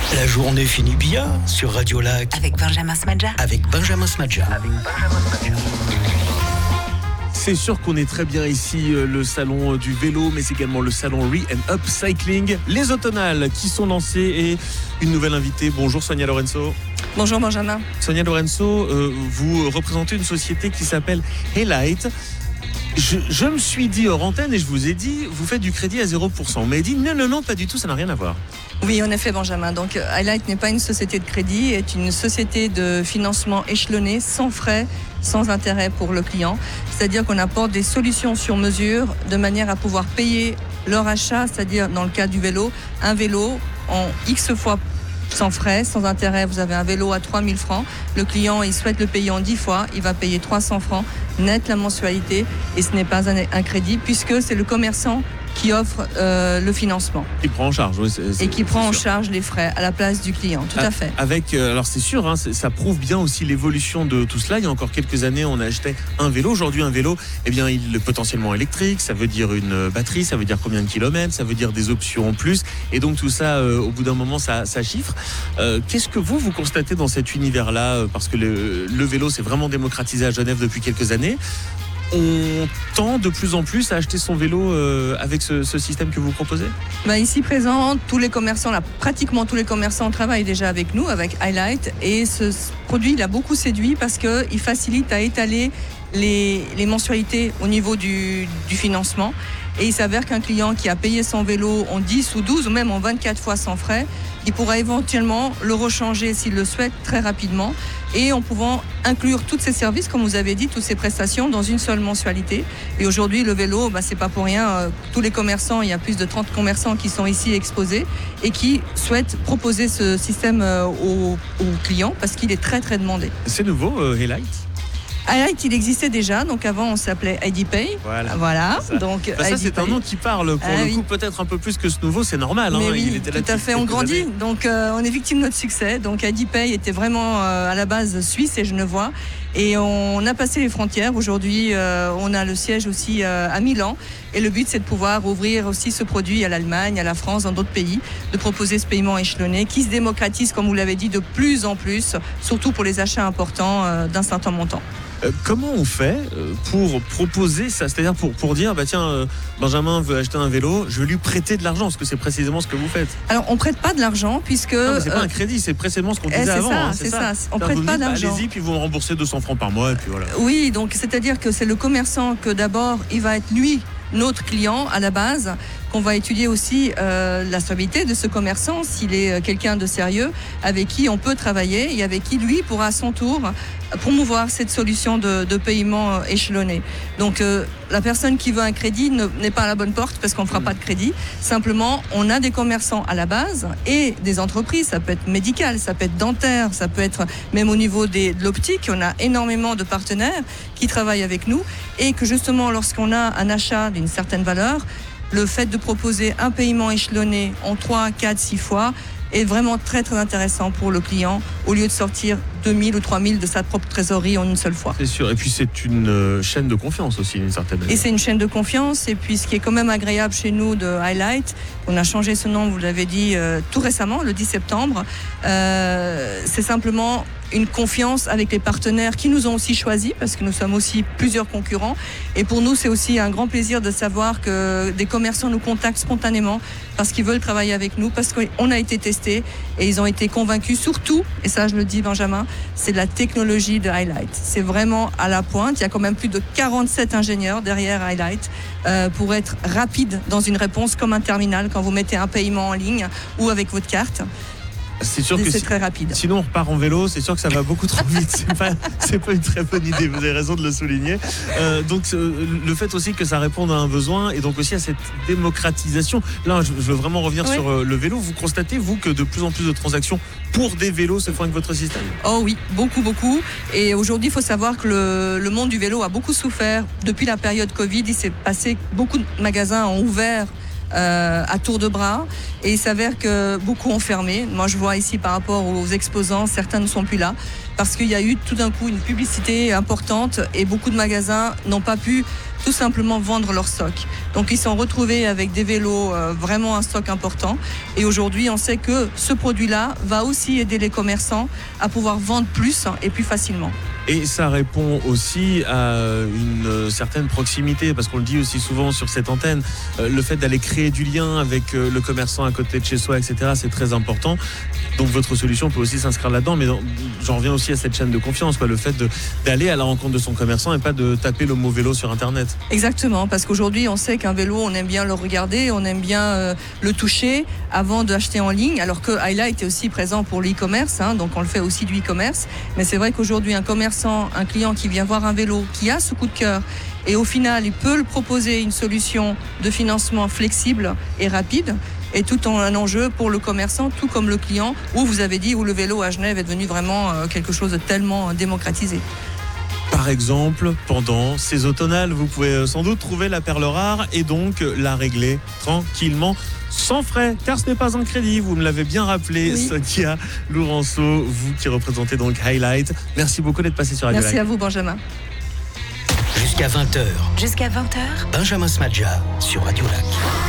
La journée finit bien sur Radio Lac. Avec Benjamin Smadja. C'est sûr qu'on est très bien ici, le salon du vélo, mais également le salon Re & Up Cycling. Les automnales qui sont lancées et une nouvelle invitée. Bonjour Sonia Lorenzo. Bonjour Benjamin. Sonia Lorenzo, vous représentez une société qui s'appelle Highlight. Je me suis dit hors antenne et je vous ai dit, vous faites du crédit à 0%. On m'a dit non, pas du tout, ça n'a rien à voir. Oui, en effet Benjamin. Donc Highlight n'est pas une société de crédit, est une société de financement échelonné, sans frais, sans intérêt pour le client. C'est-à-dire qu'on apporte des solutions sur mesure de manière à pouvoir payer leur achat, c'est-à-dire dans le cas du vélo, un vélo en X fois sans frais, sans intérêt. Vous avez un vélo à 3 000 francs. Le client, il souhaite le payer en 10 fois. Il va payer 300 francs net la mensualité. Et ce n'est pas un crédit puisque c'est le commerçant qui offre le financement. Qui prend en charge, oui. Et qui prend en charge les frais à la place du client, tout à fait. Avec, alors c'est sûr, hein, ça prouve bien aussi l'évolution de tout cela. Il y a encore quelques années, on achetait un vélo. Aujourd'hui, un vélo, eh bien, il est potentiellement électrique. Ça veut dire une batterie, ça veut dire combien de kilomètres, ça veut dire des options en plus. Et donc tout ça, au bout d'un moment, ça chiffre. Qu'est-ce que vous constatez dans cet univers-là? Parce que le vélo, c'est vraiment démocratisé à Genève depuis quelques années. On tend de plus en plus à acheter son vélo avec ce système que vous proposez? Ici présent, pratiquement tous les commerçants travaillent déjà avec nous, avec Highlight. Et ce produit, il a beaucoup séduit parce qu'il facilite à étaler les mensualités au niveau du financement. Et il s'avère qu'un client qui a payé son vélo en 10 ou 12 ou même en 24 fois sans frais, il pourra éventuellement le rechanger s'il le souhaite très rapidement, et en pouvant inclure tous ces services, comme vous avez dit, toutes ces prestations dans une seule mensualité. Et aujourd'hui, le vélo, c'est pas pour rien. Tous les commerçants, il y a plus de 30 commerçants qui sont ici exposés et qui souhaitent proposer ce système aux clients parce qu'il est très très demandé. C'est nouveau, Highlight? Highlight, il existait déjà, donc avant on s'appelait IDPay. Voilà. Donc, ça c'est un nom qui parle pour le coup peut-être un peu plus que ce nouveau, c'est normal. Mais hein, oui, il était là tout à fait, on grandit. Donc on est victime de notre succès. Donc IDPay était vraiment à la base suisse et genevois. Et on a passé les frontières. Aujourd'hui, on a le siège aussi à Milan. Et le but, c'est de pouvoir ouvrir aussi ce produit à l'Allemagne, à la France, dans d'autres pays, de proposer ce paiement échelonné qui se démocratise, comme vous l'avez dit, de plus en plus, surtout pour les achats importants d'un certain montant. Comment on fait pour proposer ça? C'est-à-dire pour dire, Benjamin veut acheter un vélo, je vais lui prêter de l'argent, parce que c'est précisément ce que vous faites. Alors, on ne prête pas de l'argent, puisque... Non, mais c'est pas un crédit, c'est précisément ce qu'on disait avant. C'est ça. On ne prête pas d'argent. Allez-y, puis vous me remboursez 200 francs par mois, et puis voilà. Oui, donc c'est-à-dire que c'est le commerçant que d'abord, il va être lui, notre client à la base, qu'on va étudier aussi la stabilité de ce commerçant, s'il est quelqu'un de sérieux, avec qui on peut travailler et avec qui lui pourra à son tour promouvoir cette solution de paiement échelonné. Donc la personne qui veut un crédit n'est pas à la bonne porte parce qu'on ne fera pas de crédit. Simplement, on a des commerçants à la base et des entreprises, ça peut être médical, ça peut être dentaire, ça peut être même au niveau de l'optique. On a énormément de partenaires qui travaillent avec nous et que justement lorsqu'on a un achat d'une certaine valeur, le fait de proposer un paiement échelonné en 3, 4, 6 fois est vraiment très très intéressant pour le client au lieu de sortir 2000 ou 3000 de sa propre trésorerie en une seule fois. C'est sûr, et puis c'est une chaîne de confiance aussi d'une certaine manière. Et c'est une chaîne de confiance, et puis ce qui est quand même agréable chez nous de Highlight, on a changé ce nom, vous l'avez dit, tout récemment, le 10 septembre, c'est simplement une confiance avec les partenaires qui nous ont aussi choisis, parce que nous sommes aussi plusieurs concurrents. Et pour nous, c'est aussi un grand plaisir de savoir que des commerçants nous contactent spontanément parce qu'ils veulent travailler avec nous, parce qu'on a été testés et ils ont été convaincus surtout, et ça je le dis Benjamin, c'est de la technologie de Highlight. C'est vraiment à la pointe. Il y a quand même plus de 47 ingénieurs derrière Highlight pour être rapide dans une réponse comme un terminal quand vous mettez un paiement en ligne ou avec votre carte. C'est sûr que c'est très rapide. Sinon on repart en vélo, c'est sûr que ça va beaucoup trop vite. C'est pas une très bonne idée, vous avez raison de le souligner. Donc le fait aussi que ça réponde à un besoin et donc aussi à cette démocratisation. Là, je veux vraiment revenir sur le vélo. Vous constatez, vous, que de plus en plus de transactions pour des vélos se font avec votre système? Oh oui, beaucoup. Et aujourd'hui, il faut savoir que le monde du vélo a beaucoup souffert. Depuis la période Covid, il s'est passé beaucoup de magasins ont ouvert à tour de bras. Et il s'avère que beaucoup ont fermé. Moi, je vois ici par rapport aux exposants, certains ne sont plus là parce qu'il y a eu tout d'un coup une publicité importante et beaucoup de magasins n'ont pas pu tout simplement vendre leur stock. Donc ils sont retrouvés avec des vélos, vraiment un stock important. Et aujourd'hui, on sait que ce produit-là va aussi aider les commerçants à pouvoir vendre plus et plus facilement. Et ça répond aussi à une certaine proximité, parce qu'on le dit aussi souvent sur cette antenne, le fait d'aller créer du lien avec le commerçant à côté de chez soi, etc., c'est très important. Donc votre solution peut aussi s'inscrire là-dedans, mais j'en reviens aussi à cette chaîne de confiance, quoi, le fait d'aller à la rencontre de son commerçant et pas de taper le mot vélo sur Internet. Exactement, parce qu'aujourd'hui, on sait qu'un vélo, on aime bien le regarder, on aime bien le toucher avant d'acheter en ligne, alors que Highlight est aussi présent pour l'e-commerce, donc on le fait aussi du e-commerce. Mais c'est vrai qu'aujourd'hui, un client qui vient voir un vélo, qui a ce coup de cœur, et au final, il peut le proposer une solution de financement flexible et rapide, et tout en un enjeu pour le commerçant, tout comme le client, où vous avez dit où le vélo à Genève est devenu vraiment quelque chose de tellement démocratisé. Par exemple, pendant ces automnales, vous pouvez sans doute trouver la perle rare et donc la régler tranquillement, sans frais, car ce n'est pas un crédit. Vous me l'avez bien rappelé, oui. Sonia Lourenço, vous qui représentez donc Highlight. Merci beaucoup d'être passé sur Radio Merci Lac. À vous, Benjamin. Jusqu'à 20h. Jusqu'à 20h. Benjamin Smadja sur Radio Lac.